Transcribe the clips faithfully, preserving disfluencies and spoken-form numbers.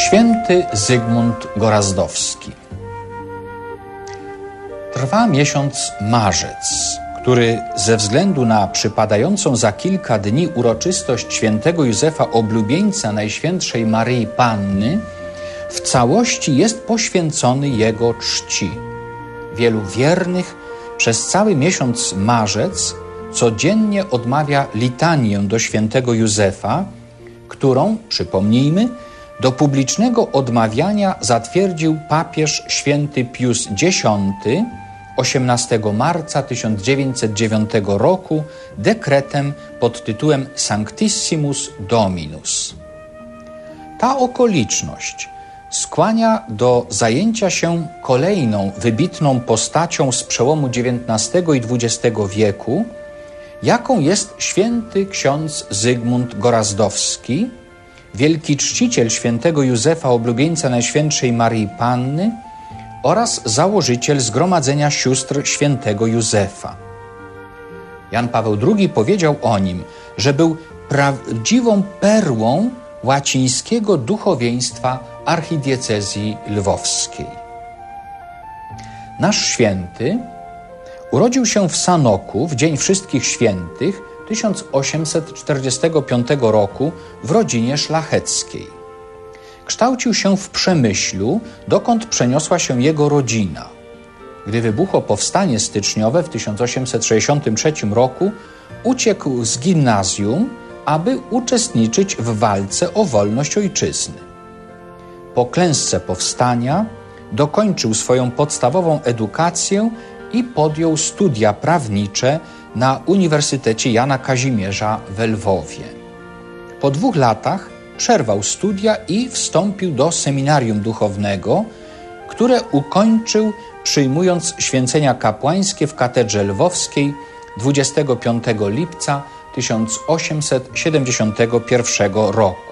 Święty Zygmunt Gorazdowski. Trwa miesiąc marzec, który ze względu na przypadającą za kilka dni uroczystość świętego Józefa Oblubieńca Najświętszej Maryi Panny w całości jest poświęcony jego czci. Wielu wiernych przez cały miesiąc marzec codziennie odmawia litanię do świętego Józefa, którą, przypomnijmy, do publicznego odmawiania zatwierdził papież święty Pius Dziesiąty osiemnastego marca tysiąc dziewięćset dziewiątego roku dekretem pod tytułem Sanctissimus Dominus. Ta okoliczność skłania do zajęcia się kolejną wybitną postacią z przełomu dziewiętnastego i dwudziestego wieku, jaką jest święty ksiądz Zygmunt Gorazdowski, wielki czciciel świętego Józefa Oblubieńca Najświętszej Maryi Panny oraz założyciel Zgromadzenia Sióstr Świętego Józefa. Jan Paweł drugi powiedział o nim, że był prawdziwą perłą łacińskiego duchowieństwa archidiecezji lwowskiej. Nasz święty urodził się w Sanoku w Dzień Wszystkich Świętych tysiąc osiemset czterdziestego piątego roku w rodzinie szlacheckiej. Kształcił się w Przemyślu, dokąd przeniosła się jego rodzina. Gdy wybuchło powstanie styczniowe w tysiąc osiemset sześćdziesiątym trzecim roku, uciekł z gimnazjum, aby uczestniczyć w walce o wolność ojczyzny. Po klęsce powstania dokończył swoją podstawową edukację i podjął studia prawnicze na Uniwersytecie Jana Kazimierza w Lwowie. Po dwóch latach przerwał studia i wstąpił do seminarium duchownego, które ukończył przyjmując święcenia kapłańskie w katedrze lwowskiej dwudziestego piątego lipca tysiąc osiemset siedemdziesiątego pierwszego roku.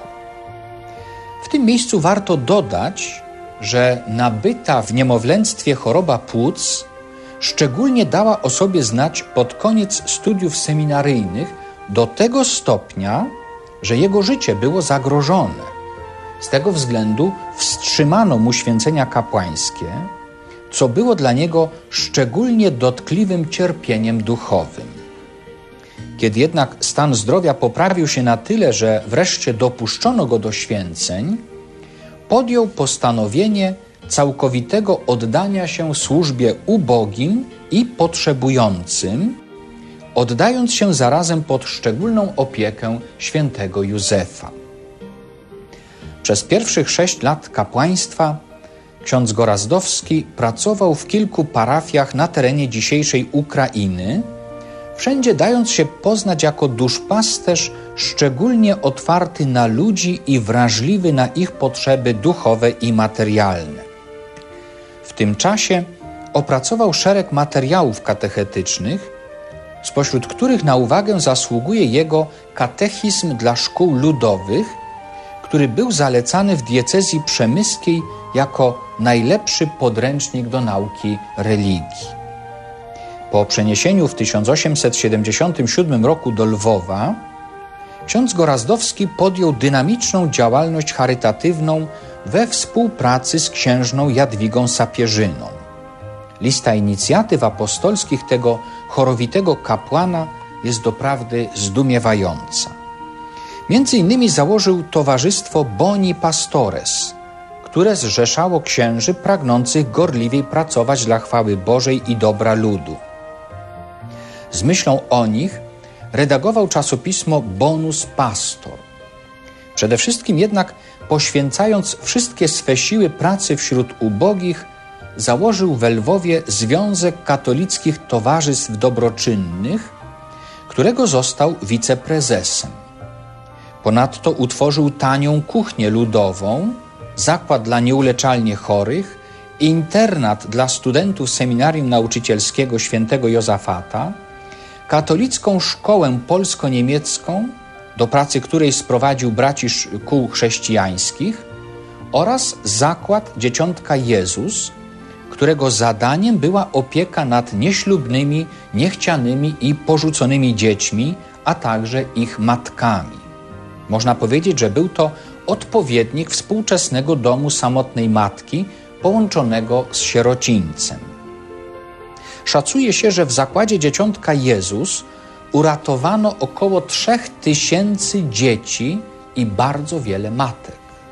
W tym miejscu warto dodać, że nabyta w niemowlęctwie choroba płuc szczególnie dała o sobie znać pod koniec studiów seminaryjnych do tego stopnia, że jego życie było zagrożone. Z tego względu wstrzymano mu święcenia kapłańskie, co było dla niego szczególnie dotkliwym cierpieniem duchowym. Kiedy jednak stan zdrowia poprawił się na tyle, że wreszcie dopuszczono go do święceń, podjął postanowienie całkowitego oddania się służbie ubogim i potrzebującym, oddając się zarazem pod szczególną opiekę świętego Józefa. Przez pierwszych sześć lat kapłaństwa ksiądz Gorazdowski pracował w kilku parafiach na terenie dzisiejszej Ukrainy, wszędzie dając się poznać jako duszpasterz szczególnie otwarty na ludzi i wrażliwy na ich potrzeby duchowe i materialne. W tym czasie opracował szereg materiałów katechetycznych, spośród których na uwagę zasługuje jego Katechizm dla szkół ludowych, który był zalecany w diecezji przemyskiej jako najlepszy podręcznik do nauki religii. Po przeniesieniu w tysiąc osiemset siedemdziesiątym siódmym roku do Lwowa ksiądz Gorazdowski podjął dynamiczną działalność charytatywną we współpracy z księżną Jadwigą Sapieżyną. Lista inicjatyw apostolskich tego chorowitego kapłana jest doprawdy zdumiewająca. Między innymi założył Towarzystwo Boni Pastores, które zrzeszało księży pragnących gorliwiej pracować dla chwały Bożej i dobra ludu. Z myślą o nich redagował czasopismo Bonus Pastor. Przede wszystkim jednak, poświęcając wszystkie swe siły pracy wśród ubogich, założył we Lwowie Związek Katolickich Towarzystw Dobroczynnych, którego został wiceprezesem. Ponadto utworzył tanią kuchnię ludową, zakład dla nieuleczalnie chorych, internat dla studentów Seminarium Nauczycielskiego Świętego Jozafata, katolicką szkołę polsko-niemiecką, do pracy której sprowadził braci kół chrześcijańskich, oraz zakład Dzieciątka Jezus, którego zadaniem była opieka nad nieślubnymi, niechcianymi i porzuconymi dziećmi, a także ich matkami. Można powiedzieć, że był to odpowiednik współczesnego domu samotnej matki połączonego z sierocińcem. Szacuje się, że w zakładzie Dzieciątka Jezus uratowano około trzech tysięcy dzieci i bardzo wiele matek.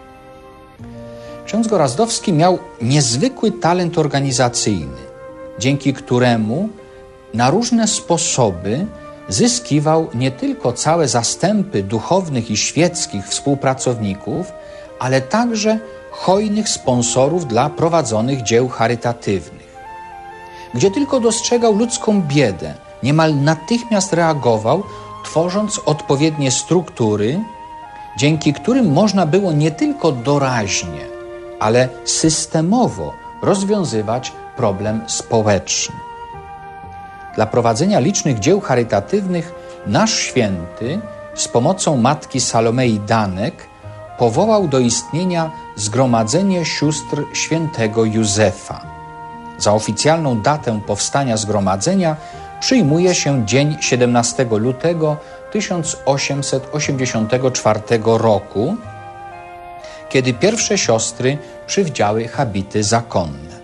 Ksiądz Gorazdowski miał niezwykły talent organizacyjny, dzięki któremu na różne sposoby zyskiwał nie tylko całe zastępy duchownych i świeckich współpracowników, ale także hojnych sponsorów dla prowadzonych dzieł charytatywnych. Gdzie tylko dostrzegał ludzką biedę, niemal natychmiast reagował, tworząc odpowiednie struktury, dzięki którym można było nie tylko doraźnie, ale systemowo rozwiązywać problem społeczny. Dla prowadzenia licznych dzieł charytatywnych nasz święty z pomocą matki Salomei Danek powołał do istnienia Zgromadzenie Sióstr Świętego Józefa. Za oficjalną datę powstania zgromadzenia przyjmuje się dzień siedemnastego lutego tysiąc osiemset osiemdziesiątego czwartego roku, kiedy pierwsze siostry przywdziały habity zakonne.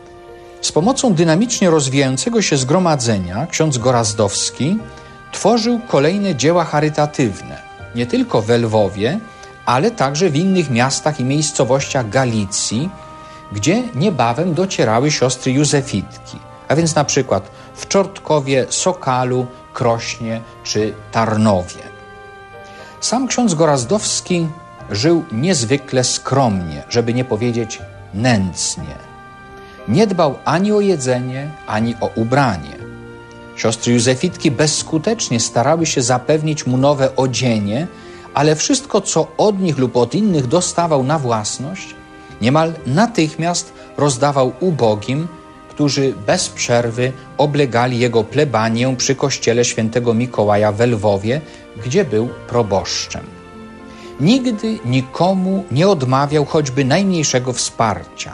Z pomocą dynamicznie rozwijającego się zgromadzenia ksiądz Gorazdowski tworzył kolejne dzieła charytatywne, nie tylko w Lwowie, ale także w innych miastach i miejscowościach Galicji, gdzie niebawem docierały siostry Józefitki, a więc na przykład w Czortkowie, Sokalu, Krośnie czy Tarnowie. Sam ksiądz Gorazdowski żył niezwykle skromnie, żeby nie powiedzieć nędznie. Nie dbał ani o jedzenie, ani o ubranie. Siostry Józefitki bezskutecznie starały się zapewnić mu nowe odzienie, ale wszystko, co od nich lub od innych dostawał na własność, niemal natychmiast rozdawał ubogim, którzy bez przerwy oblegali jego plebanię przy kościele świętego Mikołaja w Lwowie, gdzie był proboszczem. Nigdy nikomu nie odmawiał choćby najmniejszego wsparcia.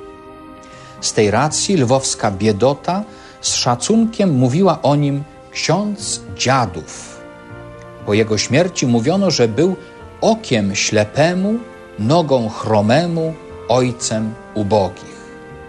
Z tej racji lwowska biedota z szacunkiem mówiła o nim ksiądz dziadów. Po jego śmierci mówiono, że był okiem ślepemu, nogą chromemu, ojcem ubogich.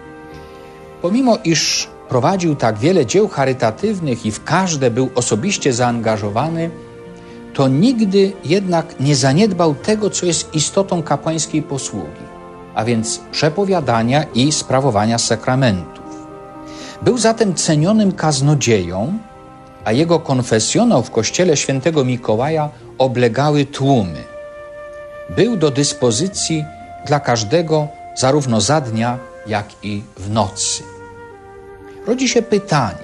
Pomimo iż prowadził tak wiele dzieł charytatywnych i w każde był osobiście zaangażowany, to nigdy jednak nie zaniedbał tego, co jest istotą kapłańskiej posługi, a więc przepowiadania i sprawowania sakramentów. Był zatem cenionym kaznodzieją, a jego konfesjonał w kościele świętego Mikołaja oblegały tłumy. Był do dyspozycji dla każdego zarówno za dnia, jak i w nocy. Rodzi się pytanie,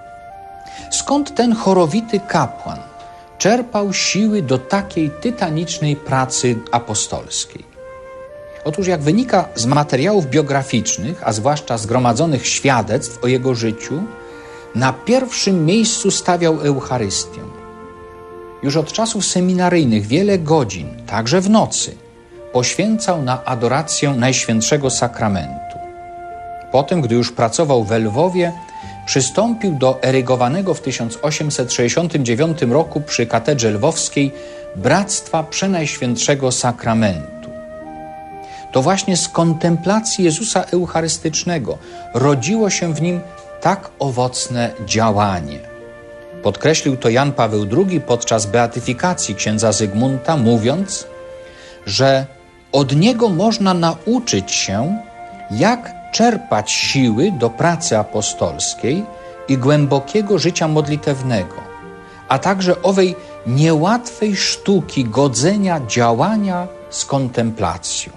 skąd ten chorowity kapłan czerpał siły do takiej tytanicznej pracy apostolskiej? Otóż jak wynika z materiałów biograficznych, a zwłaszcza zgromadzonych świadectw o jego życiu, na pierwszym miejscu stawiał Eucharystię. Już od czasów seminaryjnych wiele godzin, także w nocy, poświęcał na adorację Najświętszego Sakramentu. Potem, gdy już pracował w Lwowie, przystąpił do erygowanego w tysiąc osiemset sześćdziesiątym dziewiątym roku przy katedrze lwowskiej Bractwa Przenajświętszego Sakramentu. To właśnie z kontemplacji Jezusa Eucharystycznego rodziło się w nim tak owocne działanie. Podkreślił to Jan Paweł drugi podczas beatyfikacji księdza Zygmunta, mówiąc, że od niego można nauczyć się, jak czerpać siły do pracy apostolskiej i głębokiego życia modlitewnego, a także owej niełatwej sztuki godzenia działania z kontemplacją.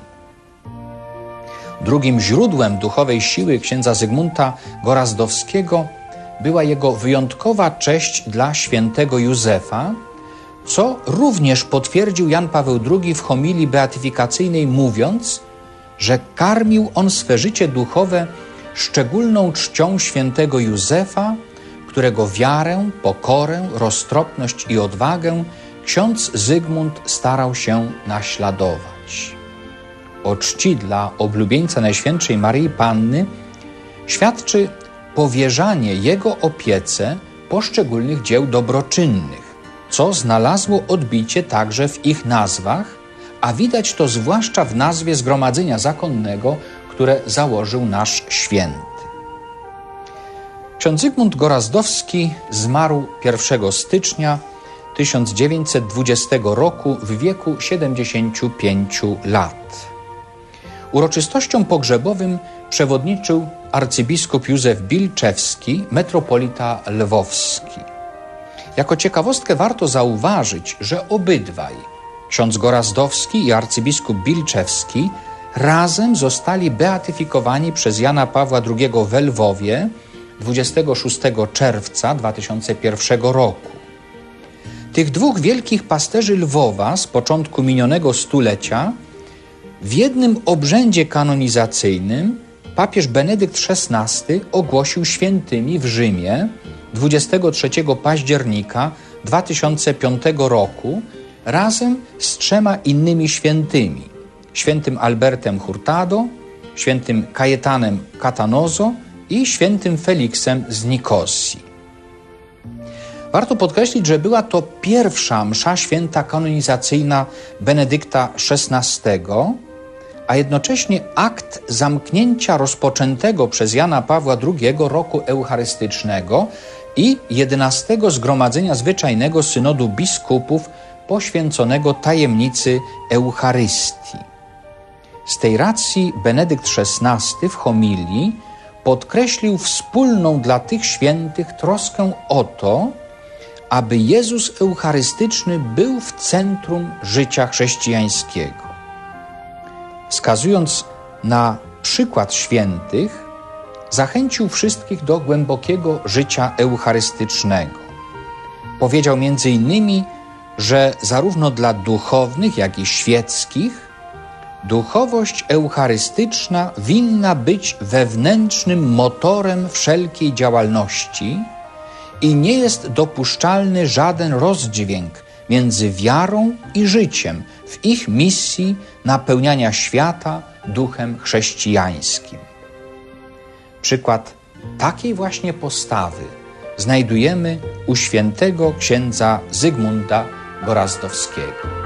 Drugim źródłem duchowej siły księdza Zygmunta Gorazdowskiego była jego wyjątkowa cześć dla świętego Józefa, co również potwierdził Jan Paweł drugi w homilii beatyfikacyjnej, mówiąc, że karmił on swe życie duchowe szczególną czcią świętego Józefa, którego wiarę, pokorę, roztropność i odwagę ksiądz Zygmunt starał się naśladować. O czci dla oblubieńca Najświętszej Maryi Panny świadczy powierzanie jego opiece poszczególnych dzieł dobroczynnych, co znalazło odbicie także w ich nazwach, a widać to zwłaszcza w nazwie Zgromadzenia Zakonnego, które założył nasz święty. Ksiądz Zygmunt Gorazdowski zmarł pierwszego stycznia tysiąc dziewięćset dwudziestego roku w wieku siedemdziesięciu pięciu lat. Uroczystościom pogrzebowym przewodniczył arcybiskup Józef Bilczewski, metropolita lwowski. Jako ciekawostkę warto zauważyć, że obydwaj, ksiądz Gorazdowski i arcybiskup Bilczewski, razem zostali beatyfikowani przez Jana Pawła drugiego we Lwowie dwudziestego szóstego czerwca dwa tysiące pierwszego roku. Tych dwóch wielkich pasterzy Lwowa z początku minionego stulecia w jednym obrzędzie kanonizacyjnym papież Benedykt szesnasty ogłosił świętymi w Rzymie dwudziestego trzeciego października dwa tysiące piątego roku razem z trzema innymi świętymi: świętym Albertem Hurtado, świętym Kajetanem Catanozo i świętym Feliksem z Nikosji. Warto podkreślić, że była to pierwsza msza święta kanonizacyjna Benedykta szesnastego, a jednocześnie akt zamknięcia rozpoczętego przez Jana Pawła drugiego roku eucharystycznego i jedenastego Zgromadzenia Zwyczajnego Synodu Biskupów poświęconego tajemnicy Eucharystii. Z tej racji Benedykt szesnasty w homilii podkreślił wspólną dla tych świętych troskę o to, aby Jezus Eucharystyczny był w centrum życia chrześcijańskiego. Wskazując na przykład świętych, zachęcił wszystkich do głębokiego życia eucharystycznego. Powiedział między innymi, że zarówno dla duchownych, jak i świeckich duchowość eucharystyczna winna być wewnętrznym motorem wszelkiej działalności i nie jest dopuszczalny żaden rozdźwięk między wiarą i życiem w ich misji napełniania świata duchem chrześcijańskim. Przykład takiej właśnie postawy znajdujemy u świętego księdza Zygmunta Gorazdowskiego.